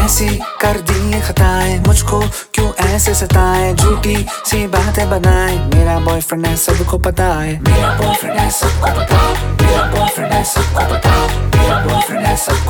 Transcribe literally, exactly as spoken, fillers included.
कैसी कर दी खताएं, मुझको क्यों ऐसे सताए, झूठी सी बातें बनाए। मेरा बॉयफ्रेंड है सबको पता है, मेरा बॉयफ्रेंड है सबको पता है, मेरा बॉयफ्रेंड है सबको पता है, मेरा बॉयफ्रेंड है सब